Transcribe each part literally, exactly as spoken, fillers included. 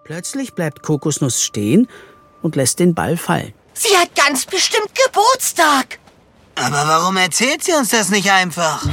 Plötzlich bleibt Kokosnuss stehen und lässt den Ball fallen. Sie hat ganz bestimmt Geburtstag. Aber warum erzählt sie uns das nicht einfach?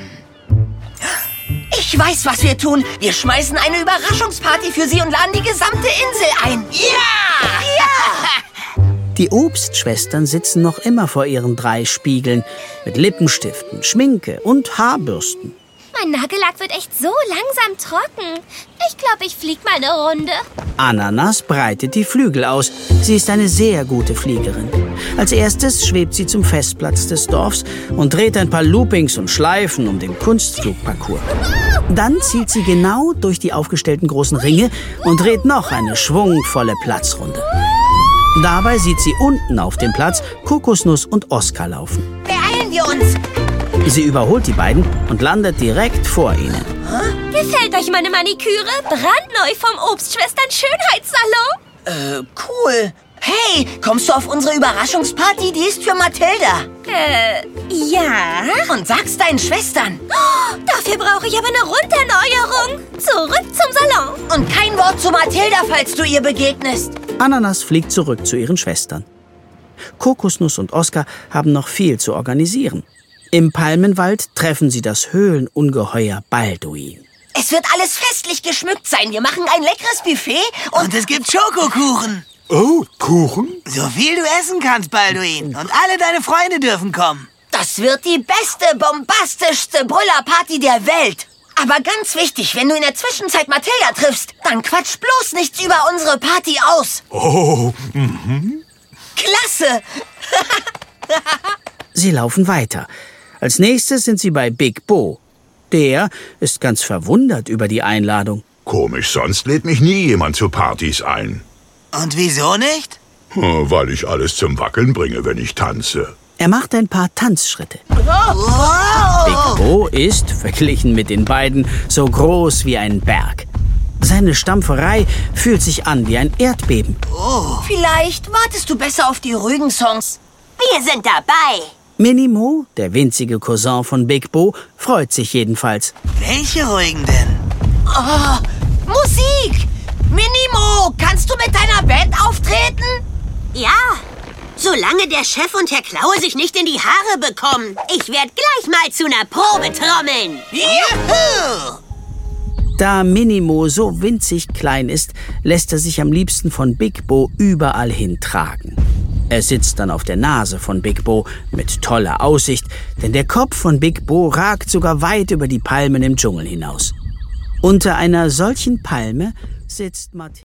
Ich weiß, was wir tun. Wir schmeißen eine Überraschungsparty für sie und laden die gesamte Insel ein. Ja! Ja! Die Obstschwestern sitzen noch immer vor ihren drei Spiegeln mit Lippenstiften, Schminke und Haarbürsten. Mein Nagellack wird echt so langsam trocken. Ich glaube, ich flieg mal eine Runde. Ananas breitet die Flügel aus. Sie ist eine sehr gute Fliegerin. Als erstes schwebt sie zum Festplatz des Dorfs und dreht ein paar Loopings und Schleifen um den Kunstflugparcours. Dann zielt sie genau durch die aufgestellten großen Ringe und dreht noch eine schwungvolle Platzrunde. Dabei sieht sie unten auf dem Platz Kokosnuss und Oskar laufen. Beeilen wir uns. Sie überholt die beiden und landet direkt vor ihnen. Gefällt euch meine Maniküre? Brandneu vom Obstschwestern Schönheitssalon? Äh, cool. Hey, kommst du auf unsere Überraschungsparty? Die ist für Mathilda. Äh, ja. Und sag's deinen Schwestern. Oh, dafür brauche ich aber eine Runderneuerung. Zurück zum Salon. Und kein Wort zu Mathilda, falls du ihr begegnest. Ananas fliegt zurück zu ihren Schwestern. Kokosnuss und Oskar haben noch viel zu organisieren. Im Palmenwald treffen sie das Höhlenungeheuer Balduin. Es wird alles festlich geschmückt sein. Wir machen ein leckeres Buffet und... Und es gibt Schokokuchen. Oh, Kuchen? So viel du essen kannst, Balduin. Und alle deine Freunde dürfen kommen. Das wird die beste, bombastischste Brüllerparty der Welt. Aber ganz wichtig, wenn du in der Zwischenzeit Mathilda triffst, dann quatsch bloß nichts über unsere Party aus. Oh, mhm. Klasse! Sie laufen weiter. Als nächstes sind sie bei Big Bo. Der ist ganz verwundert über die Einladung. Komisch, sonst lädt mich nie jemand zu Partys ein. Und wieso nicht? Hm, Weil ich alles zum Wackeln bringe, wenn ich tanze. Er macht ein paar Tanzschritte. Wow! Big Bo ist, verglichen mit den beiden, so groß wie ein Berg. Seine Stampferei fühlt sich an wie ein Erdbeben. Oh. Vielleicht wartest du besser auf die ruhigen Songs. Wir sind dabei. Minimo, der winzige Cousin von Big Bo, freut sich jedenfalls. Welche ruhigen denn? Oh, Musik! Minimo, kannst du mit deiner Band auftreten? Ja, solange der Chef und Herr Klaue sich nicht in die Haare bekommen. Ich werde gleich mal zu einer Probe trommeln. Juhu! Da Minimo so winzig klein ist, lässt er sich am liebsten von Big Bo überall hin tragen. Er sitzt dann auf der Nase von Big Bo mit toller Aussicht, denn der Kopf von Big Bo ragt sogar weit über die Palmen im Dschungel hinaus. Unter einer solchen Palme sitzt Mathilda.